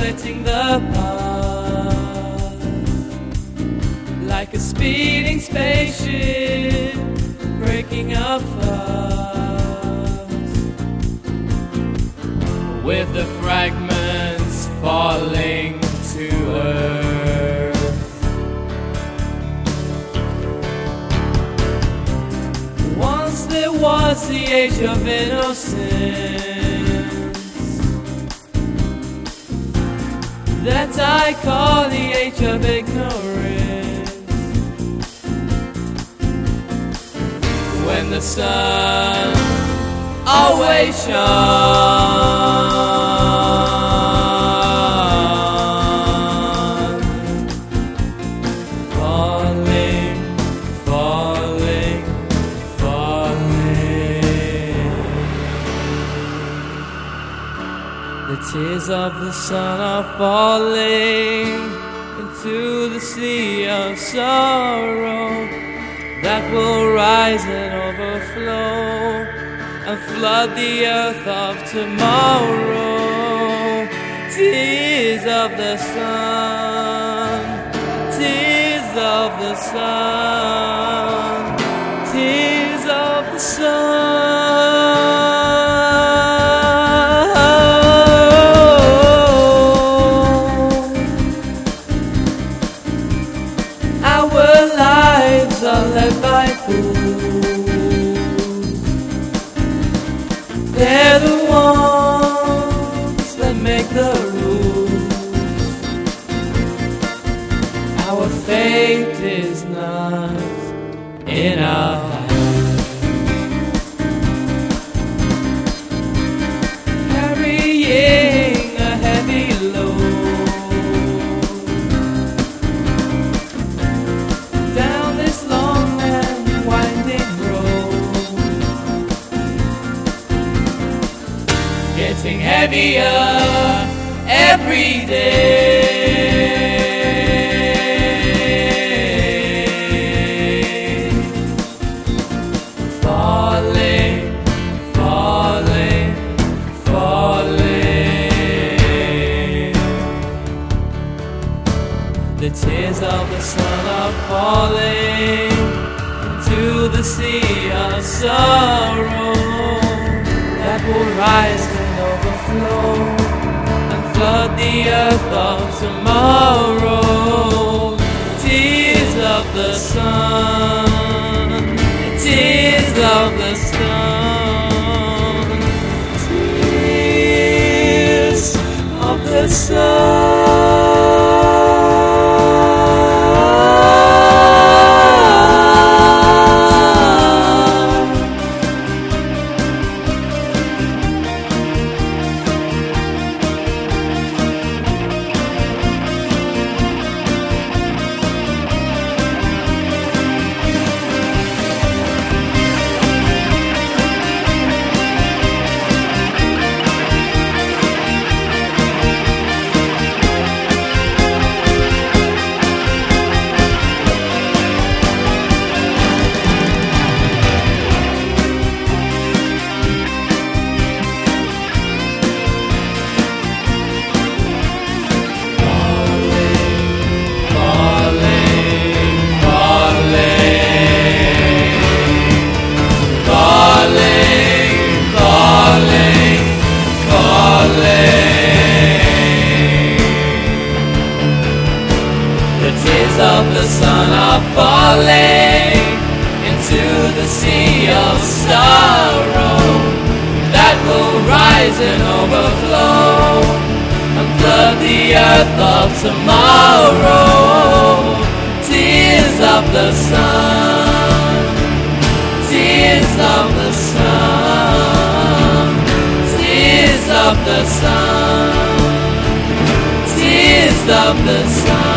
splitting the path, like a speeding spaceship breaking up fast, with the fragments falling to earth. Once there was the age of innocence that I call the age of ignorance, when the sun always shone, falling, falling, falling. The tears of the sun are falling into the sea of sorrow that will rise and overflow and flood the earth of tomorrow. Tears of the sun, tears of the sun, tears of the sun. Our lives are led by fools. They're the ones that make the rules. Our fate is not in our hands. Carrying a heavy load down this long and winding road, getting heavier every day. Falling, falling, falling. The tears of the sun are falling into the sea of sorrow that will rise and overflow and flood the earth of tomorrow. Tears of the sun, tears of the sun, tears of the sun. The tears of the sun are falling into the sea of sorrow that will rise and overflow and flood the earth of tomorrow. Tears of the sun, tears of the sun, tears of the sun, tears of the sun.